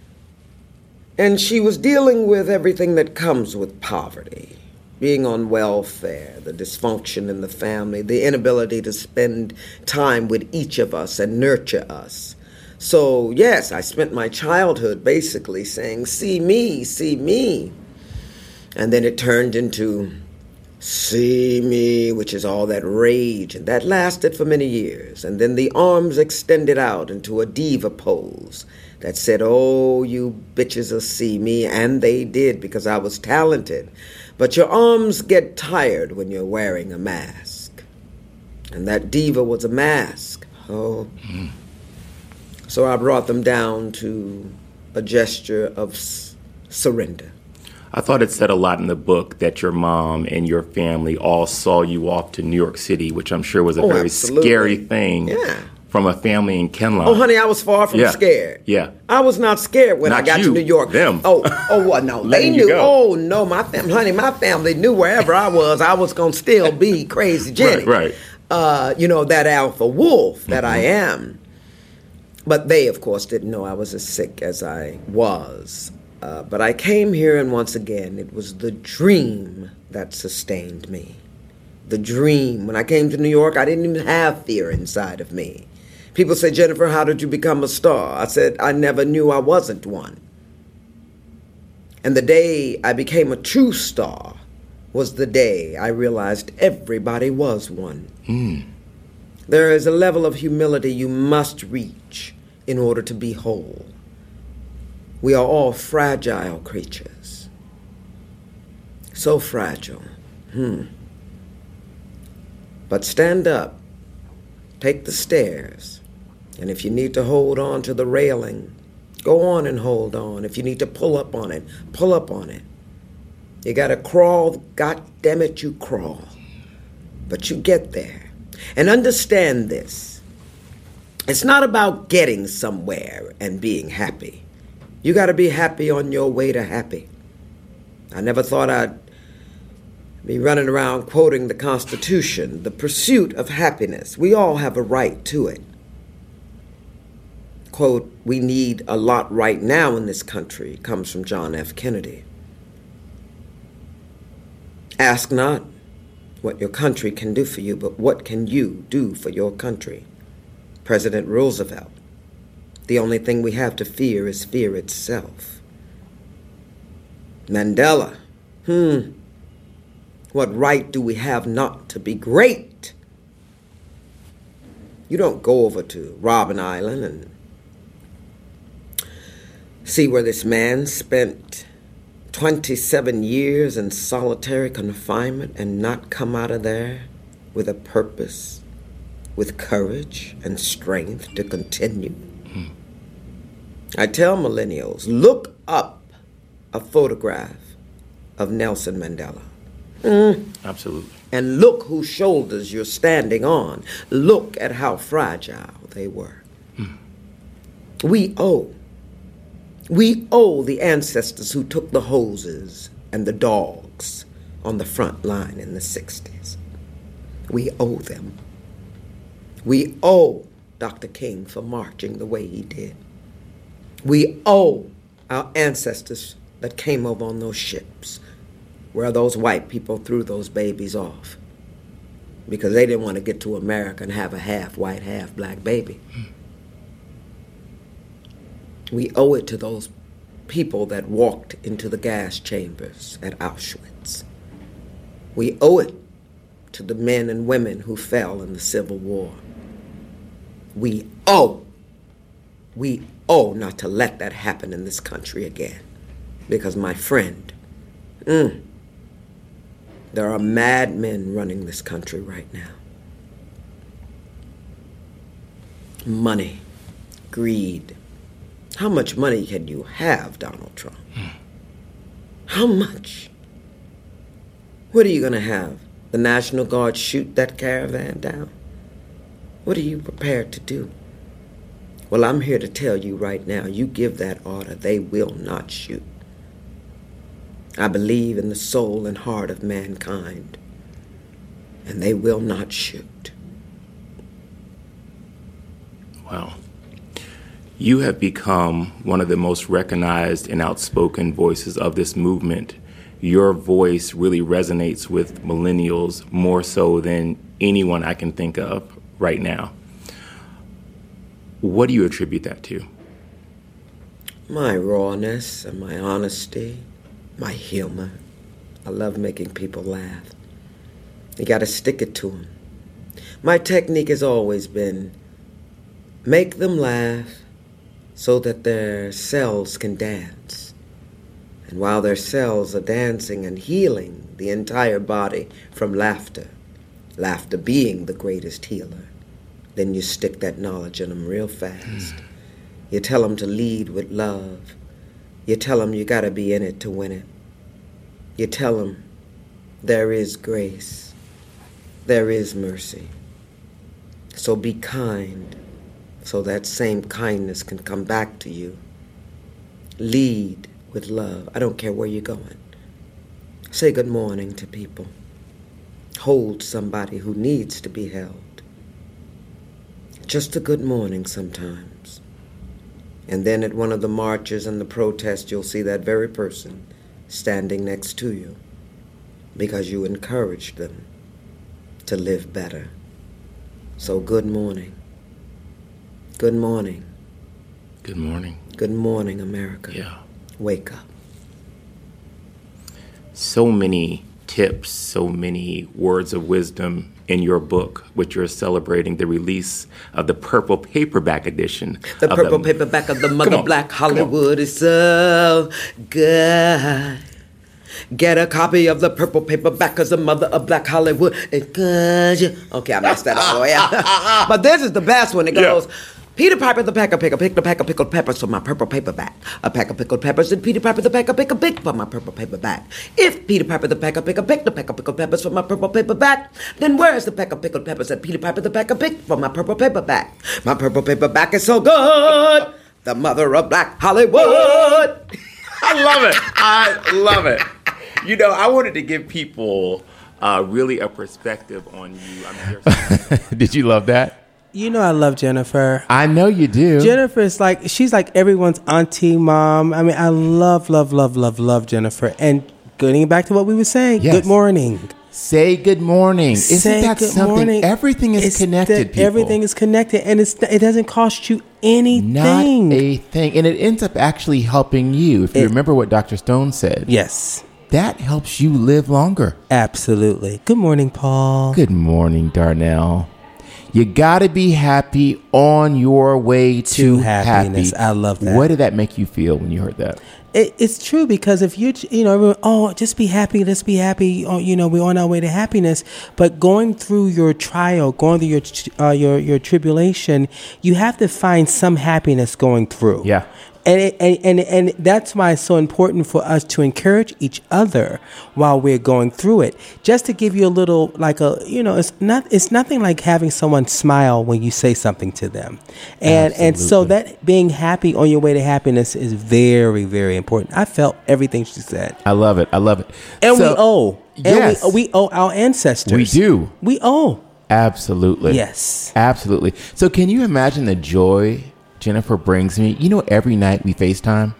And she was dealing with everything that comes with poverty. Being on welfare, the dysfunction in the family, the inability to spend time with each of us and nurture us. So, yes, I spent my childhood basically saying, see me, see me. And then it turned into, see me, which is all that rage. And that lasted for many years. And then the arms extended out into a diva pose that said, oh, you bitches will see me. And they did, because I was talented. But your arms get tired when you're wearing a mask. And that diva was a mask. Oh. So I brought them down to a gesture of surrender. I thought it said a lot in the book that your mom and your family all saw you off to New York City, which I'm sure was a very scary thing from a family in Kenlock. Oh, honey, I was far from scared. Yeah. I was not scared when I got to New York. Them. Oh, well, no. They knew. Oh, no, my family knew wherever I was going to still be Crazy Jenny. Right. That alpha wolf that I am. But they, of course, didn't know I was as sick as I was. But I came here, and once again, it was the dream that sustained me. The dream. When I came to New York, I didn't even have fear inside of me. People say, Jennifer, how did you become a star? I said, I never knew I wasn't one. And the day I became a true star was the day I realized everybody was one. There is a level of humility you must reach in order to be whole. We are all fragile creatures. So fragile. But stand up, take the stairs, and if you need to hold on to the railing, go on and hold on. If you need to pull up on it, pull up on it. You gotta crawl, God damn it, you crawl. But you get there. And understand this. It's not about getting somewhere and being happy. You gotta be happy on your way to happy. I never thought I'd be running around quoting the Constitution, the pursuit of happiness. We all have a right to it. Quote, we need a lot right now in this country, comes from John F. Kennedy. Ask not what your country can do for you, but what can you do for your country? President Roosevelt. The only thing we have to fear is fear itself. Mandela. What right do we have not to be great? You don't go over to Robben Island and see where this man spent 27 years in solitary confinement and not come out of there with a purpose, with courage and strength to continue. I tell millennials, look up a photograph of Nelson Mandela. Absolutely. And look whose shoulders you're standing on. Look at how fragile they were. We owe the ancestors who took the hoses and the dogs on the front line in the 60s. We owe them. We owe Dr. King for marching the way he did. We owe our ancestors that came over on those ships where those white people threw those babies off because they didn't want to get to America and have a half white, half black baby. We owe it to those people that walked into the gas chambers at Auschwitz. We owe it to the men and women who fell in the Civil War. We owe not to let that happen in this country again. Because, my friend, there are mad men running this country right now. Money, greed. How much money can you have, Donald Trump? How much? What are you going to have? The National Guard shoot that caravan down? What are you prepared to do? Well, I'm here to tell you right now, you give that order, they will not shoot. I believe in the soul and heart of mankind, and they will not shoot. Wow. You have become one of the most recognized and outspoken voices of this movement. Your voice really resonates with millennials more so than anyone I can think of right now. What do you attribute that to? My rawness and my honesty, my humor. I love making people laugh. You got to stick it to them. My technique has always been make them laugh so that their cells can dance. And while their cells are dancing and healing the entire body from laughter, laughter being the greatest healer, then you stick that knowledge in them real fast. You tell them to lead with love. You tell them you got to be in it to win it. You tell them there is grace. There is mercy. So be kind so that same kindness can come back to you. Lead with love. I don't care where you're going. Say good morning to people. Hold somebody who needs to be held. Just a good morning sometimes. And then at one of the marches and the protests, you'll see that very person standing next to you because you encouraged them to live better. So good morning. Good morning. Good morning. Good morning, America. Yeah. Wake up. So many tips, so many words of wisdom in your book, which you're celebrating the release of the purple paperback edition. The purple paperback of the Mother Black Hollywood is so good. Get a copy of the purple paperback of the Mother of Black Hollywood. It's good. Okay, I messed that all the way up. But this is the best one. It goes, Peter Piper the Pecker Picker picked a pack of pickled peppers for my purple paperback. A pack of pickled peppers and Peter Piper the Pecker Picker picked for my purple paperback. If Peter Piper the Pecker Picker picked a pack of pickled peppers for my purple paperback, then where is the pack of pickled peppers that Peter Piper the Pecker picked for my purple paperback? My purple paperback is so good. The Mother of Black Hollywood. I love it. I love it. You know, I wanted to give people really a perspective on you. Did you love that? You know I love Jennifer. I know you do. Jennifer is she's like everyone's auntie, mom. I mean, I love Jennifer. And getting back to what we were saying, yes. Good morning. Say good morning. Isn't that something? Morning. Everything is connected, people. Everything is connected, and it doesn't cost you anything. Not a thing. And it ends up actually helping you. If you remember what Dr. Stone said. Yes. That helps you live longer. Absolutely. Good morning, Paul. Good morning, Darnell. You got to be happy on your way to happiness. Happy. I love that. What did that make you feel when you heard that? It's true, because if everyone, just be happy, let's be happy. We're on our way to happiness. But going through your trial, going through your tribulation, you have to find some happiness going through. Yeah. And that's why it's so important for us to encourage each other while we're going through it. Just to give you a little, it's nothing like having someone smile when you say something to them. And so that being happy on your way to happiness is very, very important. I felt everything she said. I love it. And we owe. Yes. And we owe our ancestors. We do. We owe. Absolutely. Yes. Absolutely. So can you imagine the joy Jennifer brings me? Every night we FaceTime.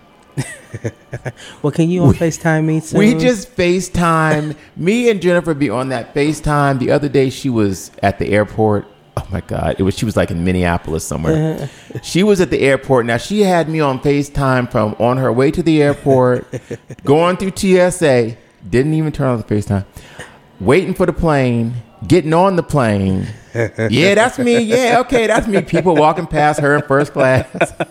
Well, can you on FaceTime me too? We just FaceTime. Me and Jennifer be on that FaceTime. The other day she was at the airport. Oh my God. She was like in Minneapolis somewhere. She was at the airport. Now she had me on FaceTime from on her way to the airport, going through TSA, didn't even turn on the FaceTime, waiting for the plane, getting on the plane. Yeah, that's me. Yeah, okay, that's me. People walking past her in first class.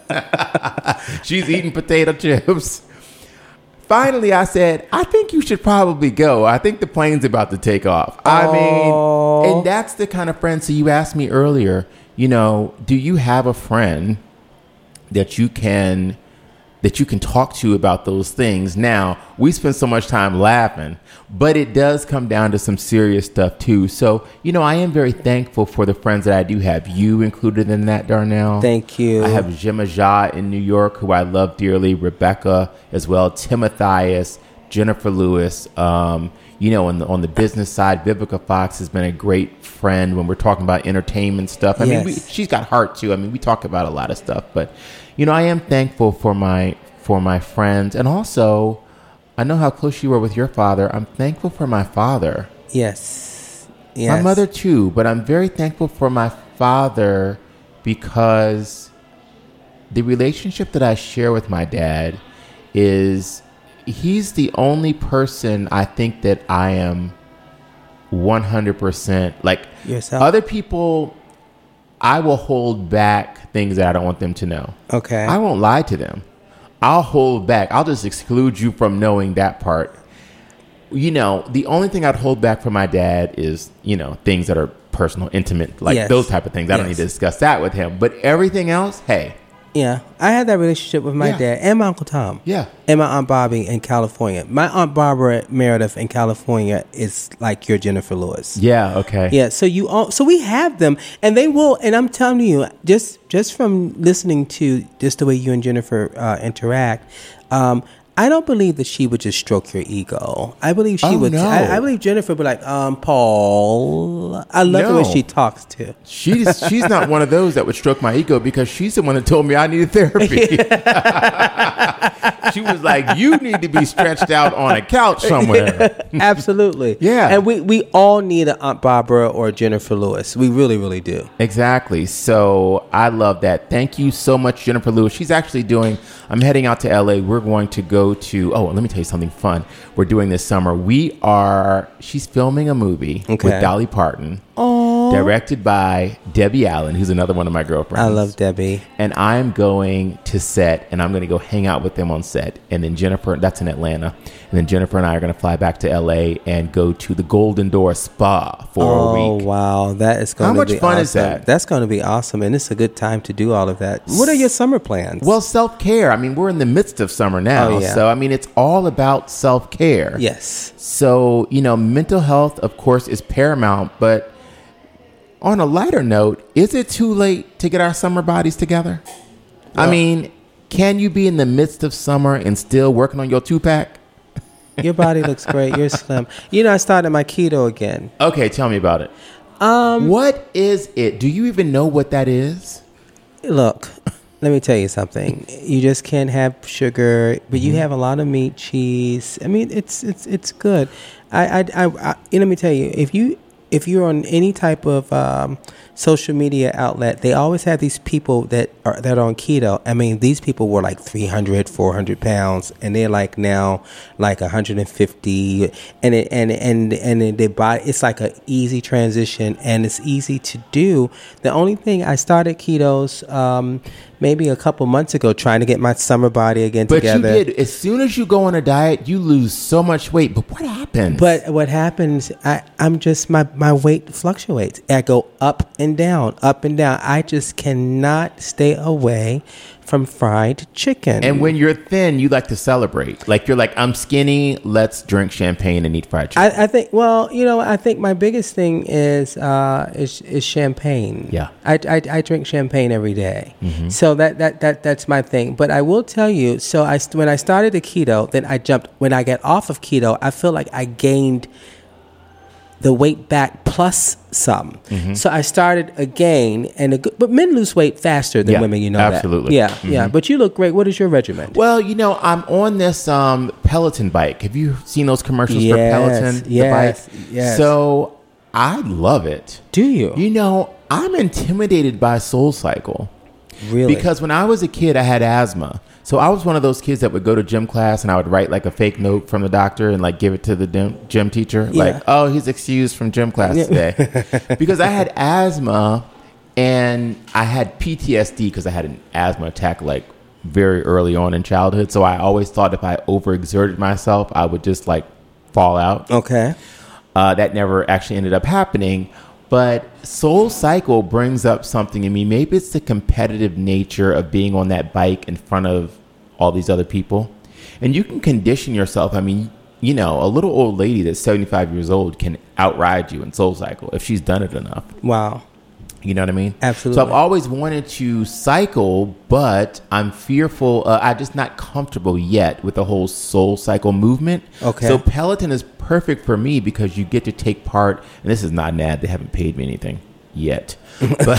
She's eating potato chips. Finally, I said, I think you should probably go. I think the plane's about to take off. I mean, and that's the kind of friend. So you asked me earlier, do you have a friend that you can talk to about those things? Now, we spend so much time laughing, but it does come down to some serious stuff too. So, I am very thankful for the friends that I do have. You included in that, Darnell. Thank you. I have Jemma Jha in New York, who I love dearly, Rebecca as well, Timotheus, Jennifer Lewis. On the business side, Vivica Fox has been a great friend when we're talking about entertainment stuff. I mean, she's got heart too. I mean, we talk about a lot of stuff, but I am thankful for my friends, and also I know how close you were with your father. I'm thankful for my father. Yes. My mother too, but I'm very thankful for my father because the relationship that I share with my dad is he's the only person I think that I am 100% like yourself. Other people, I will hold back things that I don't want them to know. Okay. I won't lie to them. I'll hold back. I'll just exclude you from knowing that part. The only thing I'd hold back from my dad is, things that are personal, intimate, like those type of things. I don't need to discuss that with him. But everything else, hey. Yeah. I had that relationship with my dad and my Uncle Tom. Yeah. And my Aunt Bobby in California. My Aunt Barbara Meredith in California is like your Jennifer Lewis. Yeah, okay. Yeah, so we have them, and they will, and I'm telling you, just from listening to just the way you and Jennifer interact, I don't believe that she would just stroke your ego. I believe she would. No. I believe Jennifer would be like, Paul. I love the way she talks too. She's not one of those that would stroke my ego because she's the one that told me I needed therapy. She was like, you need to be stretched out on a couch somewhere. Absolutely. Yeah. And we all need an Aunt Barbara or Jennifer Lewis. We really, really do. Exactly. So I love that. Thank you so much, Jennifer Lewis. She's actually I'm heading out to LA. We're going to go to, let me tell you something fun we're doing this summer. She's filming a movie with Dolly Parton. Directed by Debbie Allen, who's another one of my girlfriends. I love Debbie. And I'm going to set, and I'm going to go hang out with them on set. And then Jennifer, that's in Atlanta. And then Jennifer and I are going to fly back to LA and go to the Golden Door Spa for a week. Oh, wow. That is going to be awesome. How much fun is that? That's going to be awesome. And it's a good time to do all of that. What are your summer plans? Well, self-care. I mean, we're in the midst of summer now. Oh, yeah. So, I mean, it's all about self-care. Yes. So, mental health, of course, is paramount. But on a lighter note, is it too late to get our summer bodies together? Well, I mean, can you be in the midst of summer and still working on your 2-pack? Your body looks great. You're slim. I started my keto again. Okay, tell me about it. What is it? Do you even know what that is? Look, let me tell you something. You just can't have sugar, but you have a lot of meat, cheese. I mean, it's good. Let me tell you, if you're on any type of social media outlet, they always have these people that are on keto. I mean, these people were like 300, 400 pounds, and they're like now like 150, and they buy. It's like an easy transition, and it's easy to do. The only thing, I started ketos maybe a couple months ago, trying to get my summer body again together. But you did. As soon as you go on a diet, you lose so much weight. But what happens? But what happens, I'm just, my weight fluctuates. I go up and down, up and down. I just cannot stay away from fried chicken. And when you're thin, you like to celebrate. Like, you're like, I'm skinny, let's drink champagne and eat fried chicken. I think, I think my biggest thing is champagne. Yeah. I drink champagne every day. Mm-hmm. So that's my thing. But I will tell you, so when I started the keto, then I jumped, when I got off of keto, I feel like I gained the weight back plus some. Mm-hmm. So I started again, but men lose weight faster than women, absolutely. that. Mm-hmm. Yeah. But you look great. What is your regimen? Well, I'm on this Peloton bike. Have you seen those commercials for Peloton? Yes, the bike? yes. So I love it. Do you? I'm intimidated by SoulCycle. Really? Because when I was a kid, I had asthma. So I was one of those kids that would go to gym class and I would write like a fake note from the doctor and like give it to the gym teacher. Yeah. Like, oh, he's excused from gym class today. Because I had asthma and I had PTSD because I had an asthma attack like very early on in childhood. So I always thought if I overexerted myself, I would just like fall out. Okay. That never actually ended up happening. But SoulCycle brings up something in me. Maybe it's the competitive nature of being on that bike in front of all these other people. And you can condition yourself. I mean, a little old lady that's 75 years old can outride you in SoulCycle if she's done it enough. Wow. You know what I mean? Absolutely. So I've always wanted to cycle, but I'm fearful. I'm just not comfortable yet with the whole SoulCycle movement. Okay. So Peloton is perfect for me because you get to take part, and this is not an ad. They haven't paid me anything yet. But,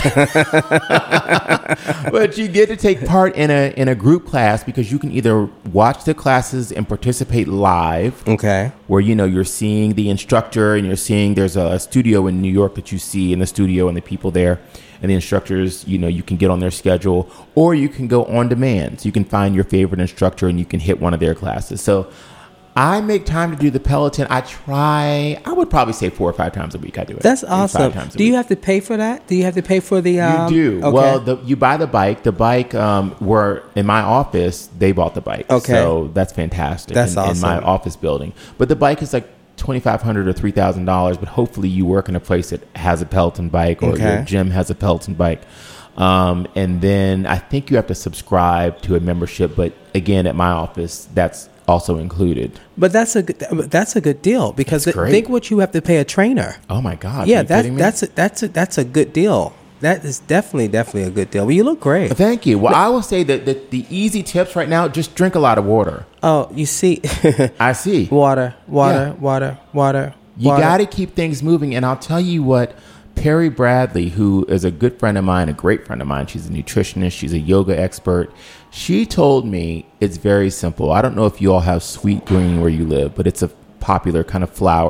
but you get to take part in a group class because you can either watch the classes and participate live. Okay. Where, you're seeing the instructor and you're seeing there's a studio in New York that you see in the studio and the people there and the instructors, you can get on their schedule, or you can go on demand. So you can find your favorite instructor and you can hit one of their classes. So I make time to do the Peloton. I would probably say 4 or 5 times a week I do it. That's awesome. Do you have to pay for that? Do you have to pay for the... You do. Okay. Well, you buy the bike. The bike, were in my office, they bought the bike. Okay. So that's fantastic. That's awesome. In my office building. But the bike is like $2,500 or $3,000, but hopefully you work in a place that has a Peloton bike or your gym has a Peloton bike. And then I think you have to subscribe to a membership. But again, at my office, that's also included. But that's a good deal because think what you have to pay a trainer. Oh my God! Yeah, that's a good deal. that is definitely a good deal. Well, you look great. Thank you. Well, I will say that the easy tips right now, just drink a lot of water. Oh, you see. I see. Water. You got to keep things moving. And I'll tell you what, Perry Bradley, who is a good friend of mine, a great friend of mine, she's a nutritionist, she's a yoga expert. She told me it's very simple. I don't know if you all have Sweet Green where you live, but it's a popular kind of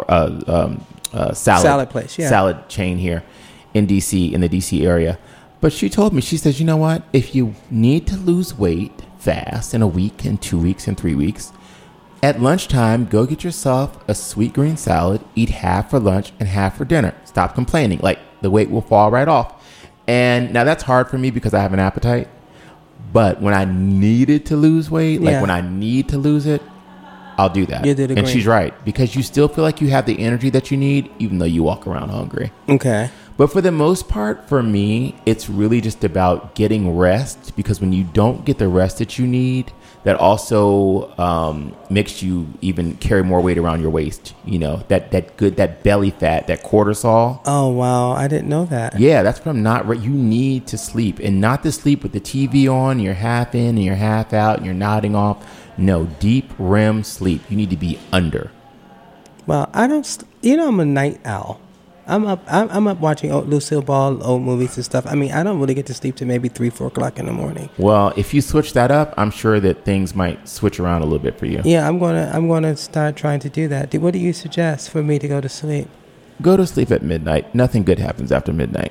salad place, yeah. Salad chain here in DC, in the DC area. But she told me, she says, you know what? If you need to lose weight fast in a week, in 2 weeks, in 3 weeks, at lunchtime, go get yourself a Sweet Green salad, eat half for lunch and half for dinner. Stop complaining. Like, the weight will fall right off. And now that's hard for me because I have an appetite. But when I needed to lose weight, like when I need to lose it, I'll do that. You did a and great. She's right, because you still feel like you have the energy that you need, even though you walk around hungry. Okay. But for the most part, for me, it's really just about getting rest, because when you don't get the rest that you need, that also makes you even carry more weight around your waist. You know, that belly fat, that cortisol. Oh, wow. I didn't know that. Yeah, that's from you need to sleep, and not to sleep with the TV on, you're half in and you're half out and you're nodding off. No, deep REM sleep. You need to be under. Well, I don't, I'm a night owl. I'm up watching Lucille Ball, old movies and stuff. I mean, I don't really get to sleep till maybe 3-4 o'clock in the morning. Well, if you switch that up, I'm sure that things might switch around a little bit for you. Yeah, I'm gonna start trying to do that. What do you suggest for me to go to sleep? Go to sleep at midnight. Nothing good happens after midnight.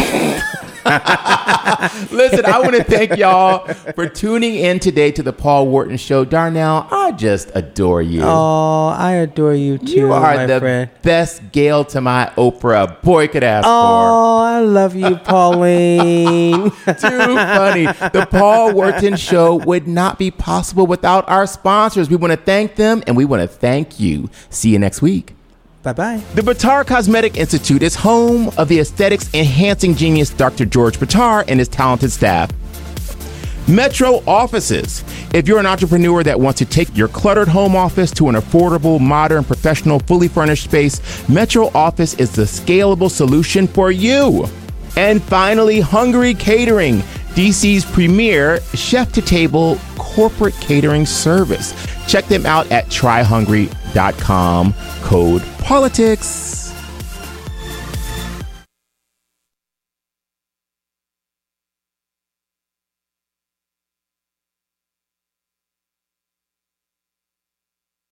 Listen, I want to thank y'all for tuning in today to the Paul Wharton Show. Darnell, I just adore you. Oh, I adore you too, you are my the friend. best Gail to my Oprah. Boy, could ask Oh, I love you, Pauline. for. Too funny. The Paul Wharton Show would not be possible without our sponsors. We want to thank them, and we want to thank you. See you next week. Bye-bye. The Bitar Cosmetic Institute is home of the aesthetics enhancing genius Dr. George Bitar and his talented staff. Metro Offices. If you're an entrepreneur that wants to take your cluttered home office to an affordable, modern, professional, fully furnished space, Metro Office is the scalable solution for you. And finally, Hungry Catering, DC's premier chef-to-table corporate catering service. Check them out at tryhungry.com, code politics.